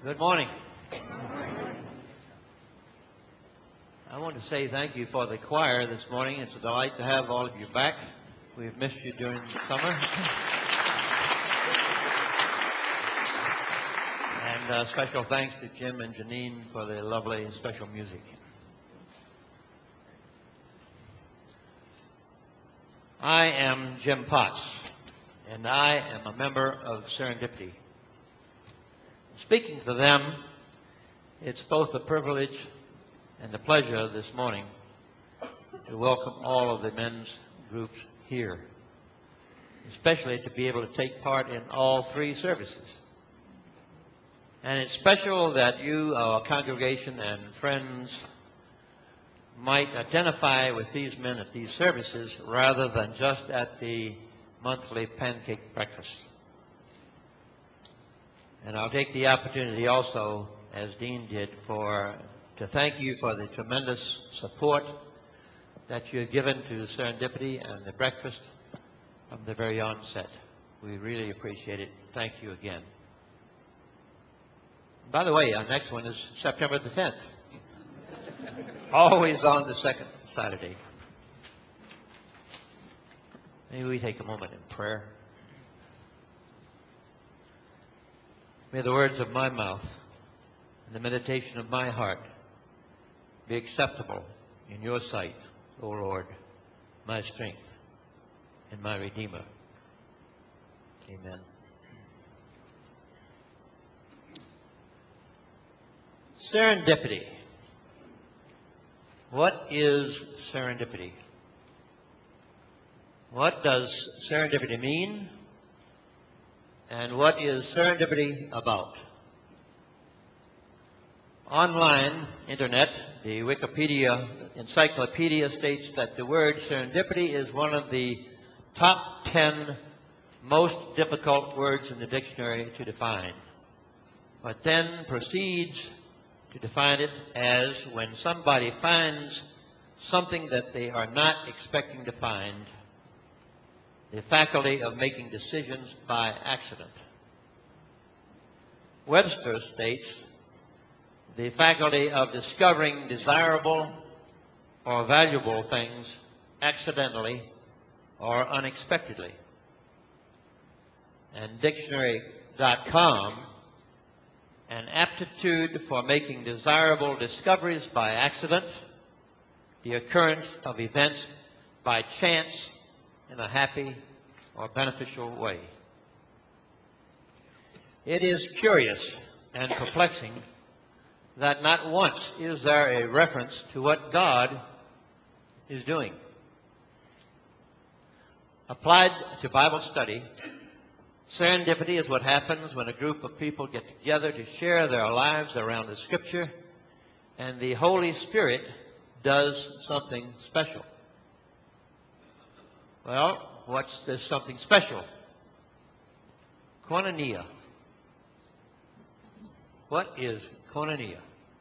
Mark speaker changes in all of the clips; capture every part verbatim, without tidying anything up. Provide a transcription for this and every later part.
Speaker 1: Good morning. I want to say thank you for the choir this morning. It's a delight to have all of you back. We've missed you during the summer. And uh, special thanks to Jim and Janine for the lovely special music. I am Jim Potts, and I am a member of Serendipity. Speaking to them, it's both a privilege and a pleasure this morning to welcome all of the men's groups here, especially to be able to take part in all three services. And it's special that you, our congregation and friends, might identify with these men at these services rather than just at the monthly pancake breakfast. And I'll take the opportunity also, as Dean did, for to thank you for the tremendous support that you've given to Serendipity and the breakfast from the very onset. We really appreciate it. Thank you again. By the way, our next one is September the tenth. Always on the second Saturday. Maybe we take a moment in prayer. May the words of my mouth and the meditation of my heart be acceptable in your sight, O Lord, my strength and my Redeemer. Amen. Serendipity. What is serendipity? What does serendipity mean? And what is serendipity about? Online, internet, the Wikipedia encyclopedia states that the word serendipity is one of the top ten most difficult words in the dictionary to define, but then proceeds to define it as when somebody finds something that they are not expecting to find, the faculty of making decisions by accident. Webster states the faculty of discovering desirable or valuable things accidentally or unexpectedly. And dictionary dot com, an aptitude for making desirable discoveries by accident, the occurrence of events by chance in a happy or beneficial way. It is curious and perplexing that not once is there a reference to what God is doing. Applied to Bible study, serendipity is what happens when a group of people get together to share their lives around the Scripture, and the Holy Spirit does something special. Well, what's this something special? Koinonia. What is koinonia?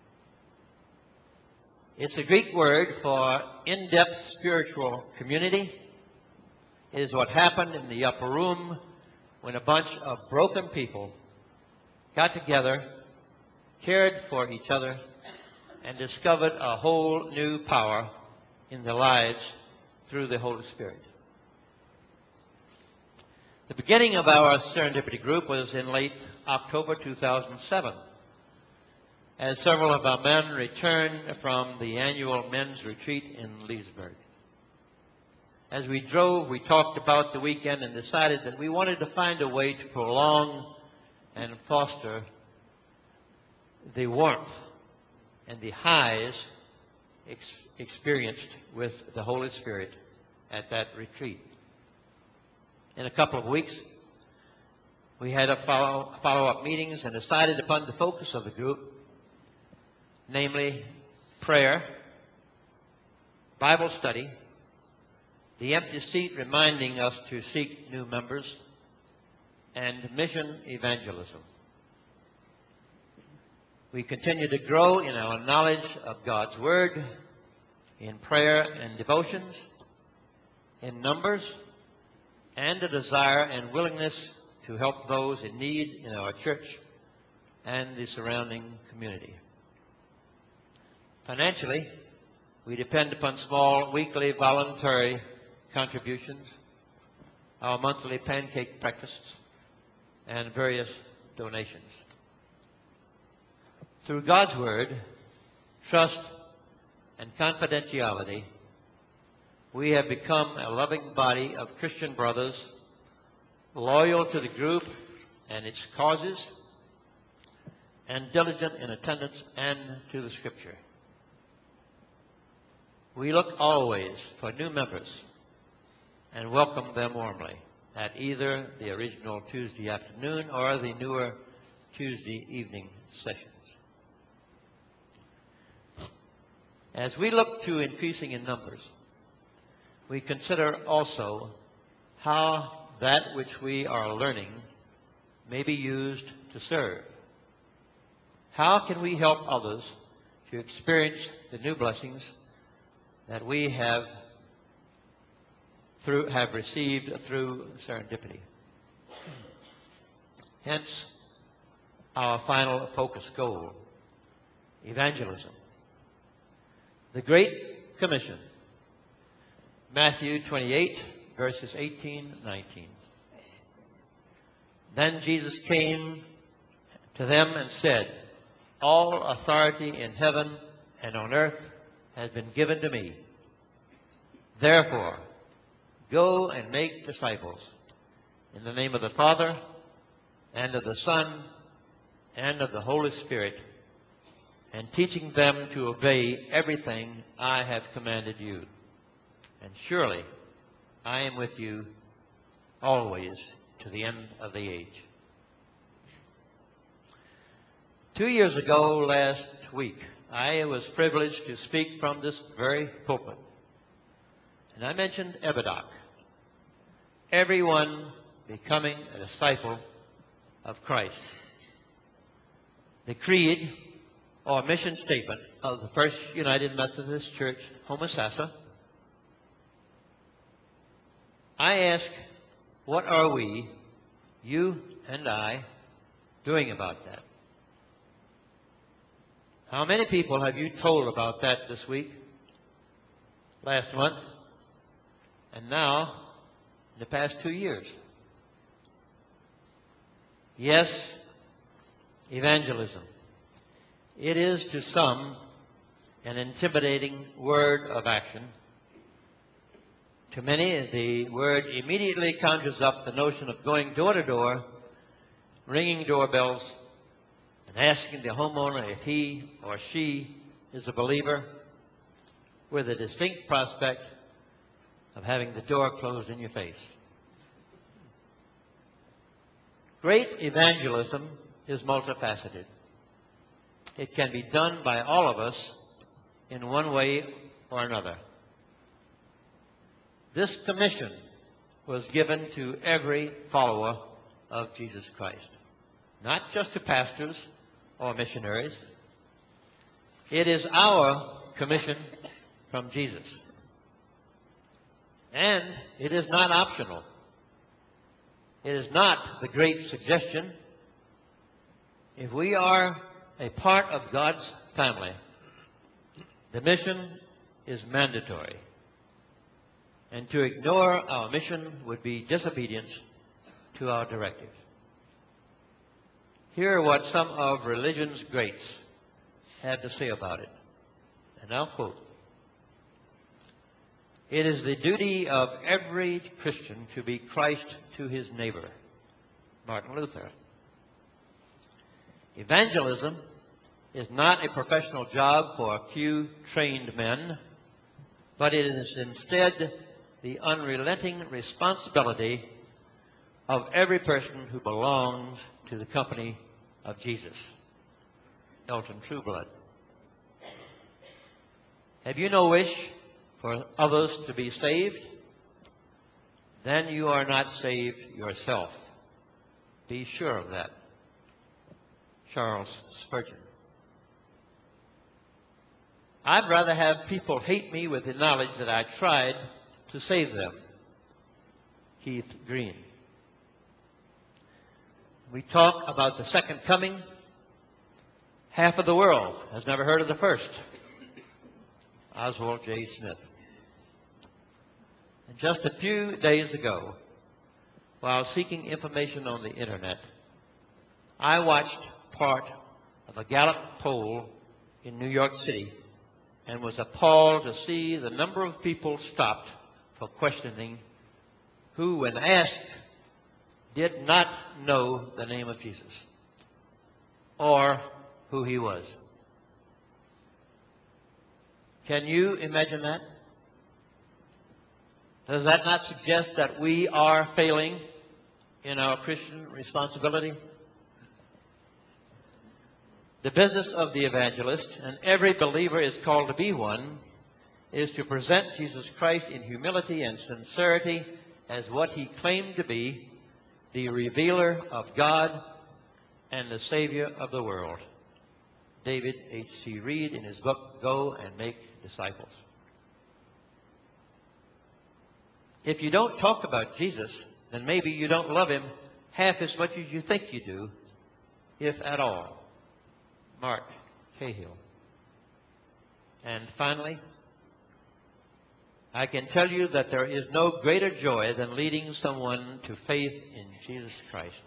Speaker 1: It's a Greek word for in-depth spiritual community. It is what happened in the upper room when a bunch of broken people got together, cared for each other, and discovered a whole new power in their lives through the Holy Spirit. The beginning of our Serendipity group was in late October two thousand seven, as several of our men returned from the annual men's retreat in Leesburg. As we drove, we talked about the weekend and decided that we wanted to find a way to prolong and foster the warmth and the highs ex experienced with the Holy Spirit at that retreat. In a couple of weeks, we had a follow, follow-up meetings and decided upon the focus of the group, namely prayer, Bible study, the empty seat reminding us to seek new members, and mission evangelism. We continue to grow in our knowledge of God's Word, in prayer and devotions, in numbers, and a desire and willingness to help those in need in our church and the surrounding community. Financially, we depend upon small weekly voluntary contributions, our monthly pancake breakfasts, and various donations. Through God's Word, trust, and confidentiality, we have become a loving body of Christian brothers, loyal to the group and its causes, and diligent in attendance and to the Scripture. We look always for new members and welcome them warmly at either the original Tuesday afternoon or the newer Tuesday evening sessions. As we look to increasing in numbers, we consider also how that which we are learning may be used to serve. How can we help others to experience the new blessings that we have through have received through serendipity? Hence, our final focus goal, evangelism. The Great Commission, Matthew twenty-eight, verses eighteen, nineteen. Then Jesus came to them and said, "All authority in heaven and on earth has been given to me. Therefore, go and make disciples in the name of the Father, and of the Son, and of the Holy Spirit, and teaching them to obey everything I have commanded you. And surely I am with you always to the end of the age." Two years ago, last week, I was privileged to speak from this very pulpit. And I mentioned Ebedoc, everyone becoming a disciple of Christ. The creed or mission statement of the First United Methodist Church, Homosassa. I ask, what are we, you and I, doing about that? How many people have you told about that this week, last month, and now in the past two years? Yes, evangelism. It is to some an intimidating word of action. To many, the word immediately conjures up the notion of going door to door, ringing doorbells, and asking the homeowner if he or she is a believer, with a distinct prospect of having the door closed in your face. Great evangelism is multifaceted. It can be done by all of us in one way or another. This commission was given to every follower of Jesus Christ, not just to pastors or missionaries. It is our commission from Jesus. And it is not optional. It is not the great suggestion. If we are a part of God's family, the mission is mandatory. And to ignore our mission would be disobedience to our directive. Hear what some of religion's greats had to say about it. And I'll quote, "It is the duty of every Christian to be Christ to his neighbor." Martin Luther. "Evangelism is not a professional job for a few trained men, but it is instead the unrelenting responsibility of every person who belongs to the company of Jesus." Elton Trueblood. Have you no wish for others to be saved? Then you are not saved yourself. Be sure of that. Charles Spurgeon. "I'd rather have people hate me with the knowledge that I tried to save them." Keith Green. We talk about the second coming Half of the world has never heard of the first, Oswald J. Smith. And just a few days ago, while seeking information on the internet, I watched part of a Gallup poll in New York City and was appalled to see the number of people stopped for questioning who, when asked, did not know the name of Jesus or who he was. Can you imagine that? Does that not suggest that we are failing in our Christian responsibility? The business of the evangelist, and every believer is called to be one, is to present Jesus Christ in humility and sincerity as what he claimed to be, the revealer of God and the Savior of the world. David H C Reed in his book, Go and Make Disciples. If you don't talk about Jesus, then maybe you don't love him half as much as you think you do, if at all. Mark Cahill. And finally, I can tell you that there is no greater joy than leading someone to faith in Jesus Christ.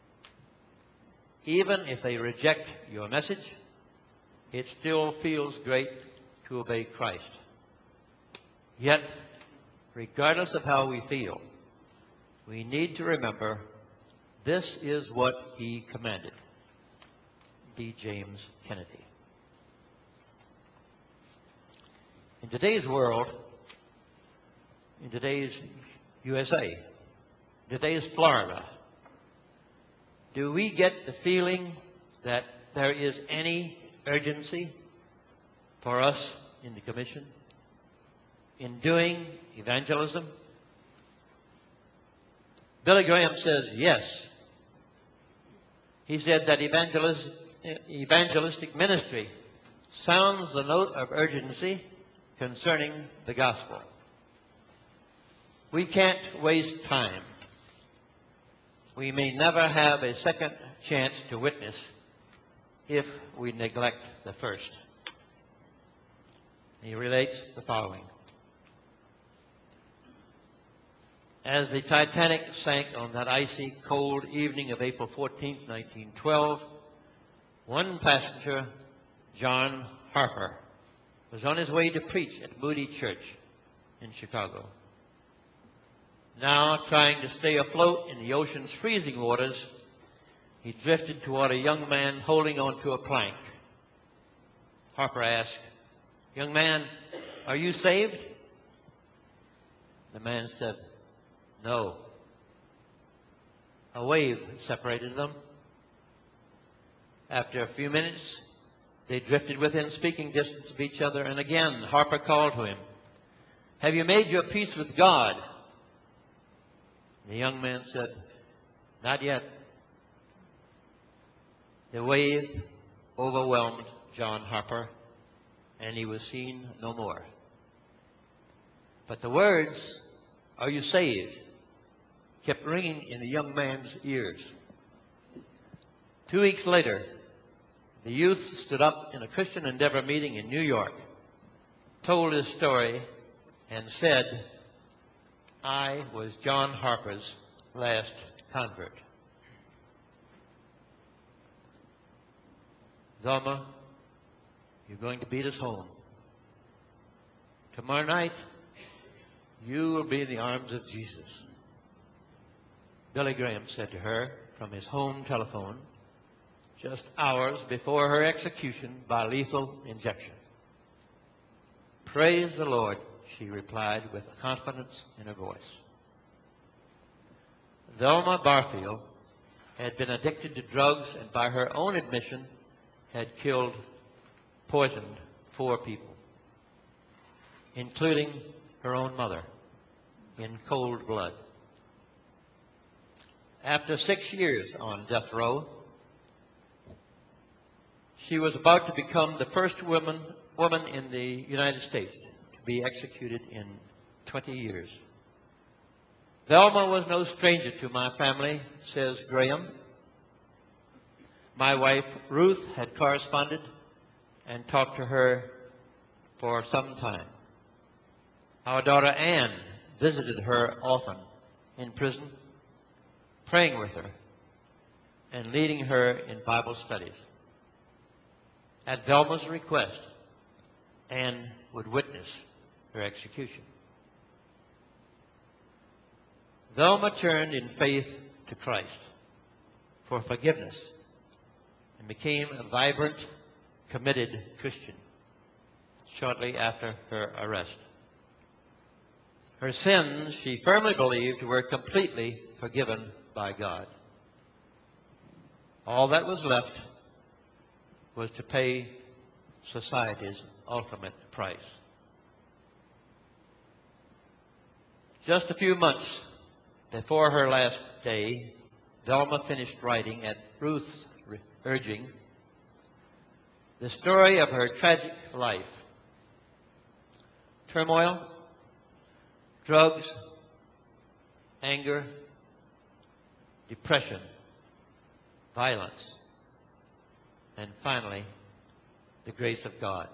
Speaker 1: Even if they reject your message, it still feels great to obey Christ. Yet, regardless of how we feel, we need to remember this is what he commanded. B. James Kennedy. In today's world, in today's U S A, today's Florida, do we get the feeling that there is any urgency for us in the commission in doing evangelism? Billy Graham says yes. He said that evangelis- evangelistic ministry sounds the note of urgency concerning the gospel. We can't waste time. We may never have a second chance to witness if we neglect the first. He relates the following. As the Titanic sank on that icy, cold evening of April fourteenth, nineteen twelve, one passenger, John Harper, was on his way to preach at Moody Church in Chicago. Now, trying to stay afloat in the ocean's freezing waters, he drifted toward a young man holding onto a plank. Harper asked, "Young man, are you saved?" The man said, "No." A wave separated them. After a few minutes, they drifted within speaking distance of each other, and again Harper called to him, "Have you made your peace with God?" The young man said, "Not yet." The wave overwhelmed John Harper, and he was seen no more. But the words, "Are you saved?" kept ringing in the young man's ears. Two weeks later, the youth stood up in a Christian Endeavor meeting in New York, told his story, and said, "I was John Harper's last convert." Velma, you're going to beat us home. Tomorrow night, you will be in the arms of Jesus. Billy Graham said to her from his home telephone just hours before her execution by lethal injection. "Praise the Lord," she replied with confidence in her voice. Velma Barfield had been addicted to drugs and by her own admission had killed, poisoned four people, including her own mother, in cold blood. After six years on death row, she was about to become the first woman, woman in the United States to be executed in twenty years. "Velma was no stranger to my family," says Graham. My wife, Ruth, had corresponded and talked to her for some time. Our daughter, Anne, visited her often in prison, praying with her and leading her in Bible studies. At Velma's request, Anne would witness her execution. Velma turned in faith to Christ for forgiveness and became a vibrant, committed Christian shortly after her arrest. Her sins, she firmly believed, were completely forgiven by God. All that was left was to pay society's ultimate price. Just a few months before her last day, Velma finished writing, at Ruth's urging, the story of her tragic life. Turmoil, drugs, anger, depression, violence, and finally, the grace of God.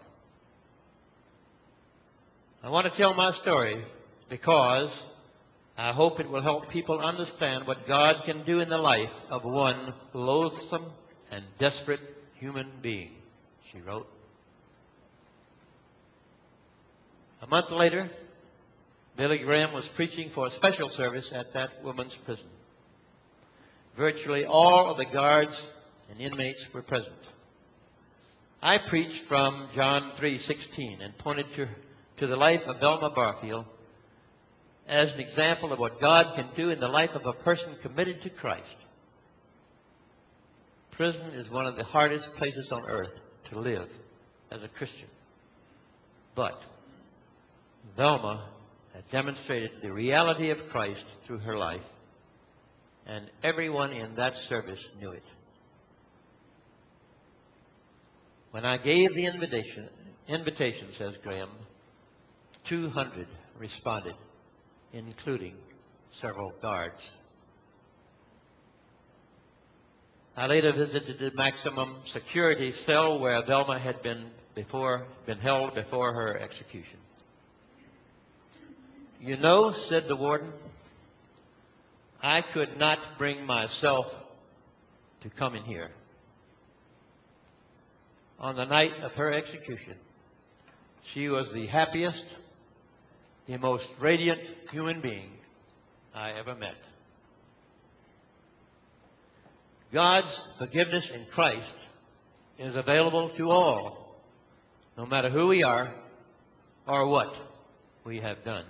Speaker 1: I want to tell my story because I hope it will help people understand what God can do in the life of one loathsome and desperate human being, she wrote. A month later, Billy Graham was preaching for a special service at that woman's prison. Virtually all of the guards and inmates were present. I preached from John three sixteen and pointed to, to the life of Velma Barfield as an example of what God can do in the life of a person committed to Christ. Prison is one of the hardest places on earth to live as a Christian. But Velma had demonstrated the reality of Christ through her life, and everyone in that service knew it. When I gave the invitation, invitation, says Graham, two hundred responded, including several guards. I later visited the maximum security cell where Velma had been before been held before her execution. You know, said the warden, I could not bring myself to come in here. On the night of her execution, she was the happiest, the most radiant human being I ever met. God's forgiveness in Christ is available to all, no matter who we are or what we have done.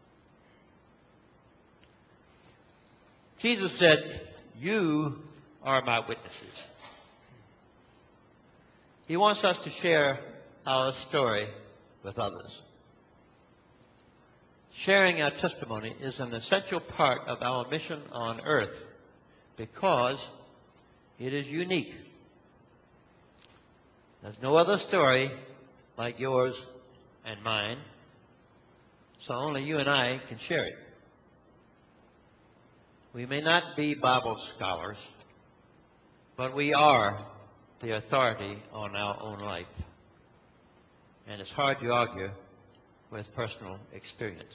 Speaker 1: Jesus said, "You are my witnesses." He wants us to share our story with others. Sharing our testimony is an essential part of our mission on earth because it is unique. There's no other story like yours and mine, so only you and I can share it. We may not be Bible scholars, but we are the authority on our own life. And it's hard to argue with personal experience.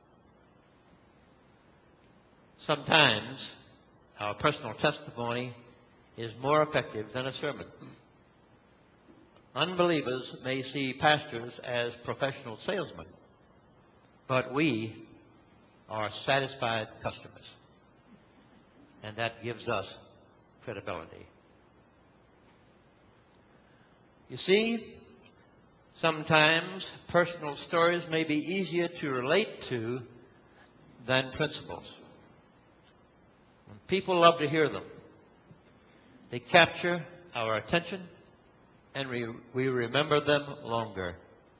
Speaker 1: Sometimes our personal testimony is more effective than a sermon. Unbelievers may see pastors as professional salesmen, but we are satisfied customers, and that gives us credibility. You see, sometimes personal stories may be easier to relate to than principles. And people love to hear them. They capture our attention, and we, we remember them longer.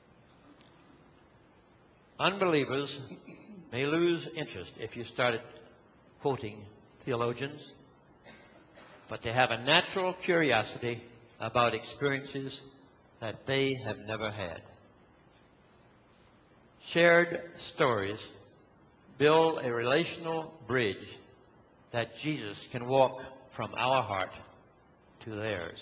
Speaker 1: Unbelievers may lose interest if you started quoting theologians, but they have a natural curiosity about experiences that they have never had. Shared stories build a relational bridge that Jesus can walk from our heart to theirs.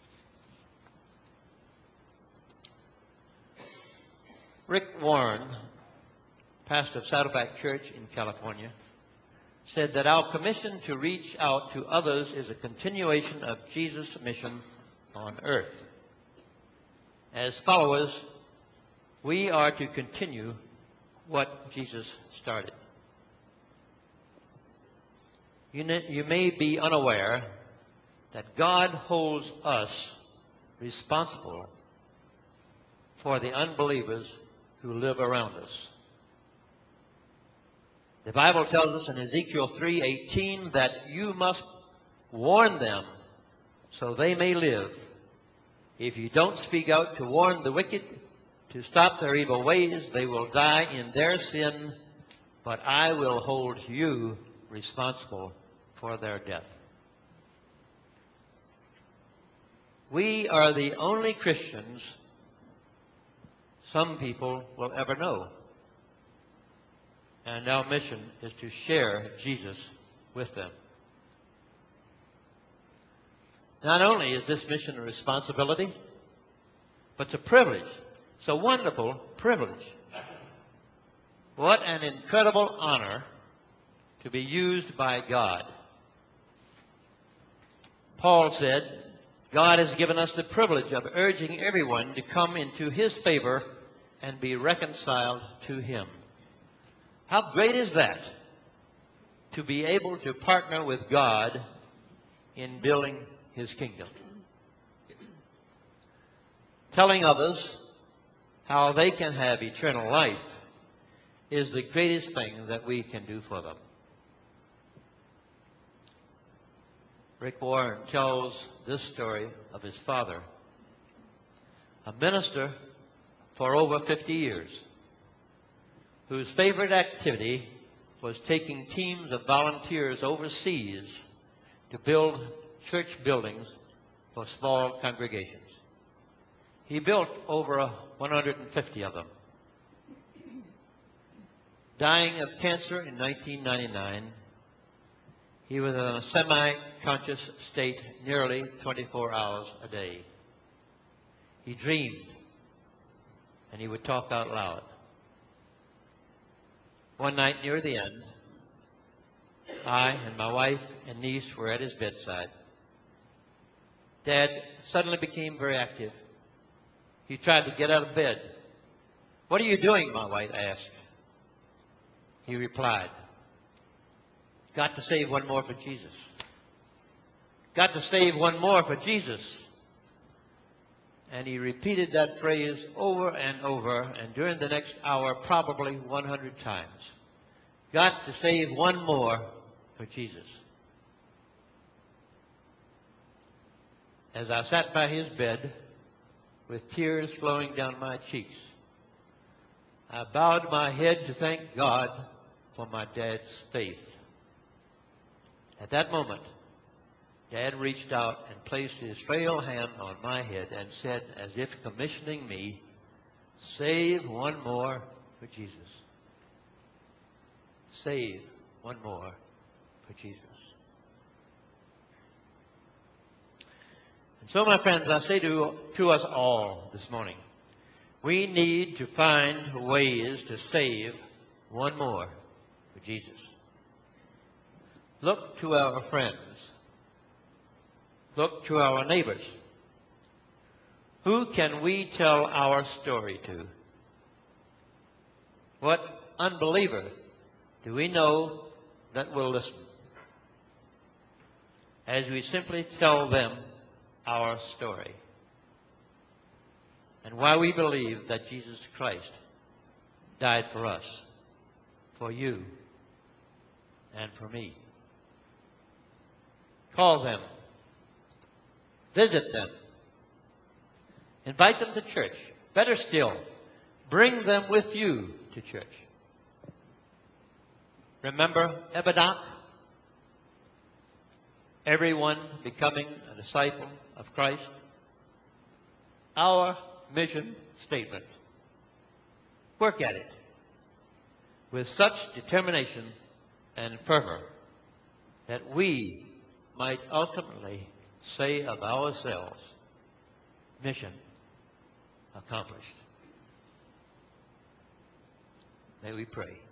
Speaker 1: Rick Warren, pastor of Saddleback Church in California, said that our commission to reach out to others is a continuation of Jesus' mission on earth. As followers, we are to continue what Jesus started. You, you may be unaware that God holds us responsible for the unbelievers who live around us. The Bible tells us in Ezekiel three eighteen that you must warn them so they may live. If you don't speak out to warn the wicked to stop their evil ways, they will die in their sin, but I will hold you responsible for their death. We are the only Christians some people will ever know. And our mission is to share Jesus with them. Not only is this mission a responsibility, but it's a privilege. It's a wonderful privilege. What an incredible honor to be used by God. Paul said, God has given us the privilege of urging everyone to come into His favor and be reconciled to Him. How great is that? To be able to partner with God in building His kingdom. Telling others how they can have eternal life is the greatest thing that we can do for them. Rick Warren tells this story of his father, a minister for over fifty years, whose favorite activity was taking teams of volunteers overseas to build church buildings for small congregations. He built over one hundred fifty of them. Dying of cancer in nineteen ninety-nine, he was in a semi-conscious state nearly twenty-four hours a day. He dreamed, and he would talk out loud. One night near the end, I and my wife and niece were at his bedside. Dad suddenly became very active. He tried to get out of bed. "What are you doing?" my wife asked. He replied, "Got to save one more for Jesus. Got to save one more for Jesus." And he repeated that phrase over and over, and during the next hour, probably one hundred times. Got to save one more for Jesus. As I sat by his bed, with tears flowing down my cheeks, I bowed my head to thank God for my dad's faith. At that moment, Dad reached out and placed his frail hand on my head and said, as if commissioning me, "Save one more for Jesus. Save one more for Jesus." And so, my friends, I say to, to us all this morning, we need to find ways to save one more for Jesus. Look to our friends. Look to our neighbors. Who can we tell our story to? What unbeliever do we know that will listen? As we simply tell them our story and why we believe that Jesus Christ died for us, for you, and for me. Call them. Visit them. Invite them to church. Better still, bring them with you to church. Remember Ebedach? Everyone becoming a disciple of Christ. Our mission statement. Work at it with such determination and fervor that we might ultimately say of ourselves, mission accomplished. May we pray.